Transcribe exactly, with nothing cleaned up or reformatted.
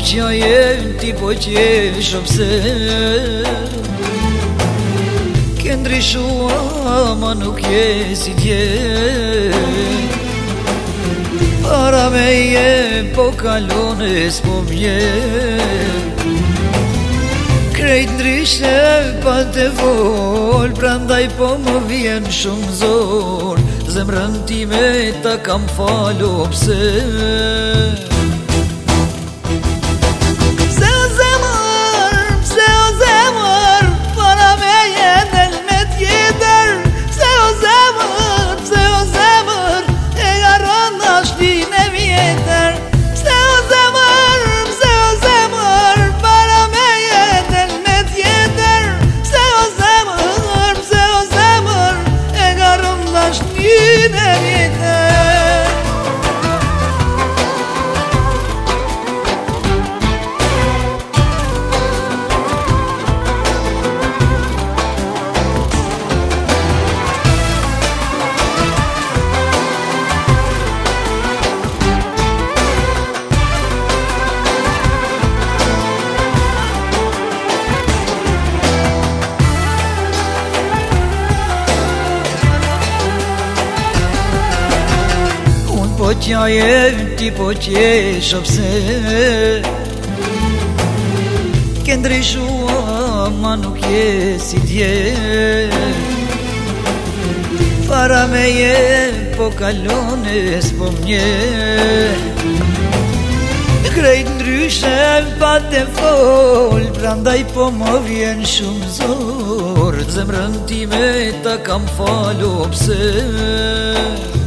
qja jem, ti po qesh pse ke ndryshua, ma nuk je si dje. Para me je po kalone s'po mje, krejt ndryshe pa te vol, prandaj po më vjen shumë zor, zemrën time ta kam falo pse. Pse o zemër, pse o zemër, para me je del me tjetër. Pse o zemër, pse o zemër, e garron dashnin e vjetër. Pse o zemër, pse o zemër, para me je del me tjetër. Pse o zemër, pse o zemër, e garron dashnin e vjetër. Po qja jem, ti po qesh pse ke ndryshua, ma nuk je si dje. Para me je po kalone s'po mje, krejt ndryshe pa te fol, prandaj po më vjen shumë zor, zemrën time ta kam falo pse.